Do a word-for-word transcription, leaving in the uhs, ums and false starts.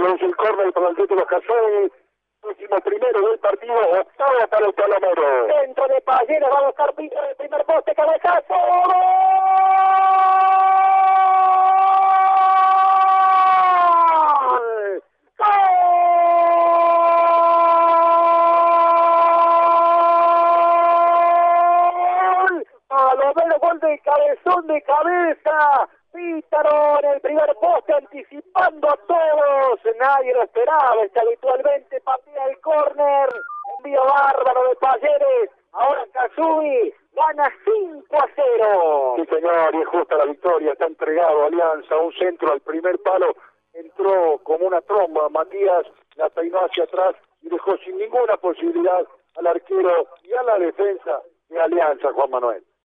produce el córner para el título Casoni. Último primero del partido, octavo para el Palomero. Centro de Pallero, va a buscar el primer poste, cabezazo. ¡Gol! ¡Gol! Palomero, gol de cabezón de cabeza. Pítaro en el primer poste, anticipando a todos. Nadie lo esperaba, este habitualmente patea el córner. Envío bárbaro de Talleres. Ahora Kasumi gana cinco a cero. Sí, señor, y es justa la victoria. Está entregado Alianza, un centro al primer palo. Entró como una tromba Matías, la peinó hacia atrás y dejó sin ninguna posibilidad al arquero y a la defensa de Alianza, Juan Manuel.